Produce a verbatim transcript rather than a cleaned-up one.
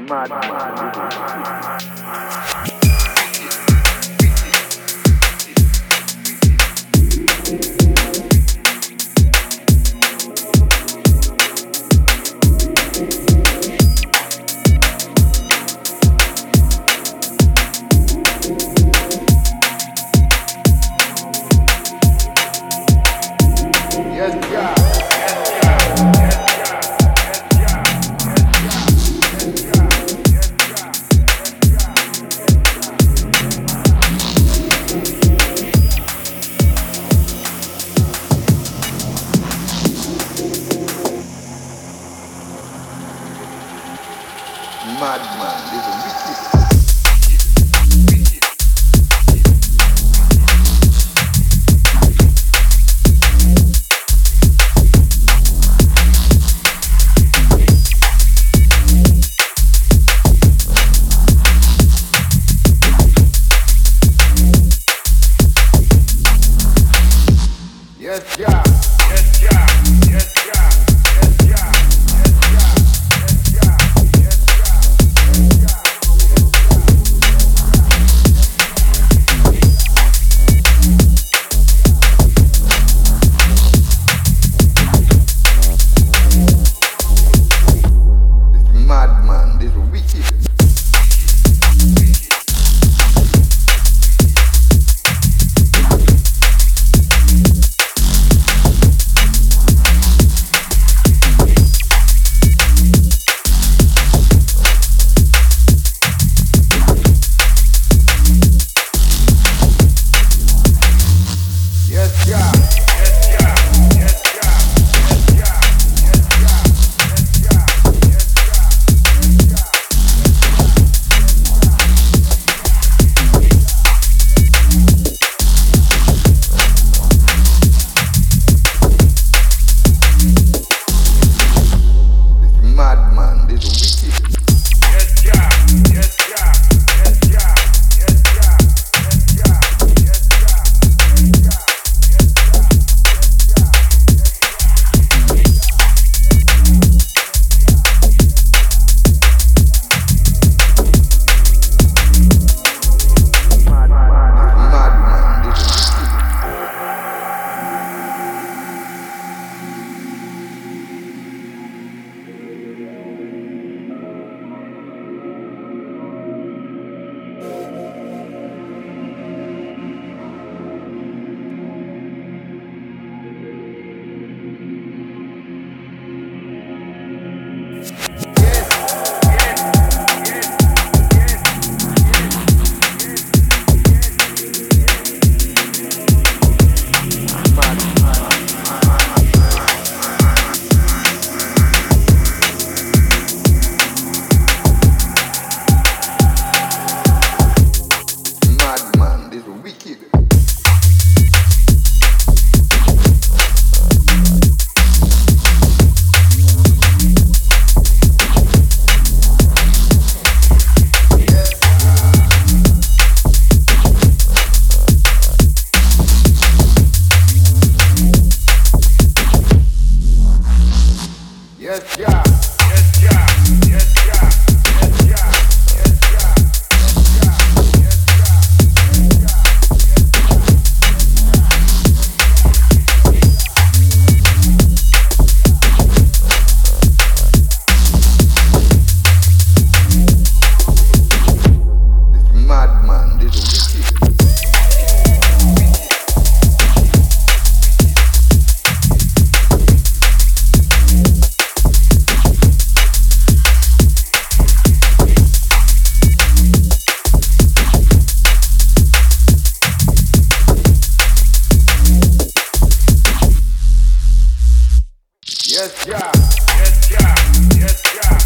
mad, mad. Madman, this is wicked. Yes, yeah. Yes, yeah. Yes, yeah. Yes, yeah. Madman, this is wicked. Yes, yeah. Madman, this is wicked. Yes, yeah. Yes, yeah. Yes, yeah. Yes, yeah. Yes, yeah. Yes, yeah. Yes, yeah. Madman, this is wicked. Madman, this is wicked. Yes, yeah. Yes, yeah. Yes, yeah. Yes, yeah. Yes, yeah. Yes, yeah. Madman, this is wicked. Yes, yeah. Yes, yeah. Yes, yeah.